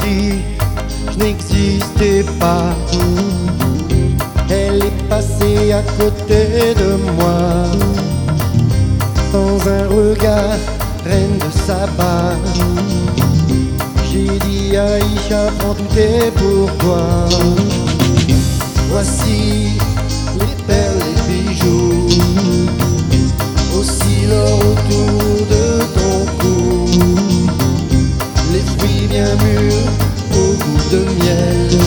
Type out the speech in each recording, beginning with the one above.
si je n'existais pas. Elle est passée à côté de moi, sans un regard, reine de Saba. J'ai dit Aïcha, prends tout est pour toi. Voici les perles, les bijoux, aussi l'or autour de ton cou, les fruits bien mûrs au goût de miel.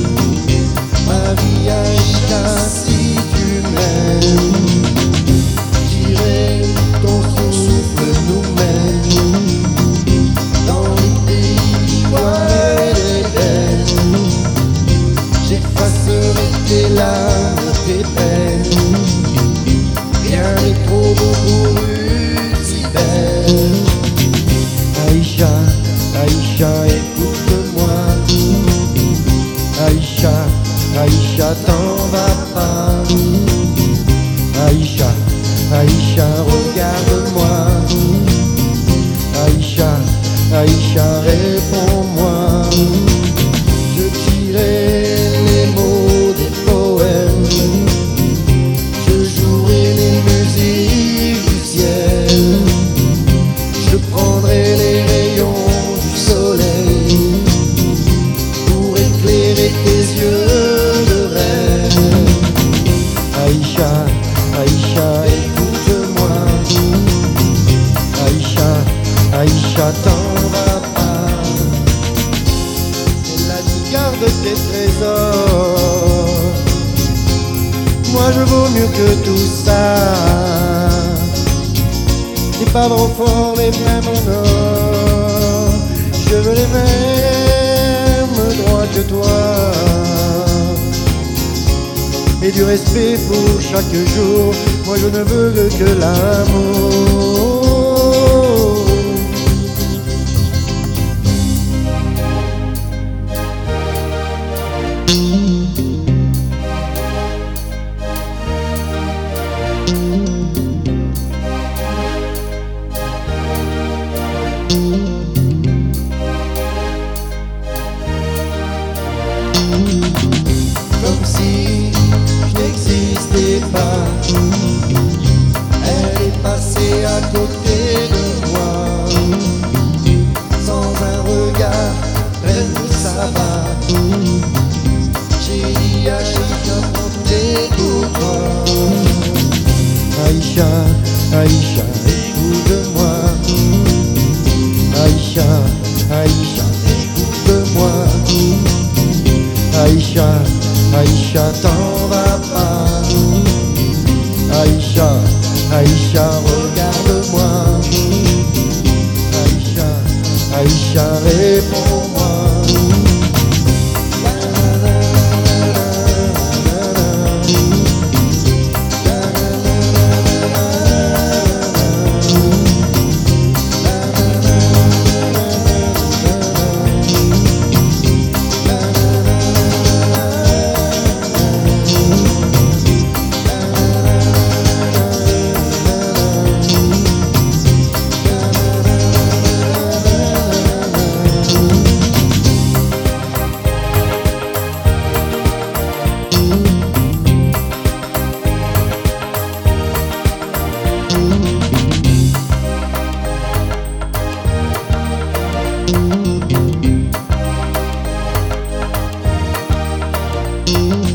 Marie Aïcha, si tu m'aimes, j'irai ton souffle nous mène dans les pays d'Ivoire et d'Est. J'effacerai tes larmes, tes peines, rien n'est trop beau pour une si belle. Aïcha, Aïcha, écoute-moi. Aïcha, Aïcha, t'en vas pas. Aïcha, Aïcha, regarde-moi. Aïcha, Aïcha, réponds-moi. Je dirai les mots des poèmes, je jouerai les musiques du ciel, je prendrai les rayons du soleil pour éclairer tes yeux de rêve. Aïcha, Aïcha, écoute-moi. Aïcha, Aïcha, t'en vas pas. Elle a dit garde tes trésors, moi je vaux mieux que tout ça. Les pas fort, les mêmes en or, je veux les mêmes droits que toi, et du respect pour chaque jour. Moi je ne veux que l'amour. Comme si je n'existais pas, elle est passée à côté de moi, sans un regard, reine de Saba. J'ai dit à chacun, prends tout est pour toi. Aïcha, Aïcha, écoute-moi. Aïcha, Aïcha, écoute-moi. Aïcha, Aïcha, t'en vas pas. Aïcha, Aïcha, regarde-moi. Aïcha, Aïcha, réponds-moi. Mm-hmm.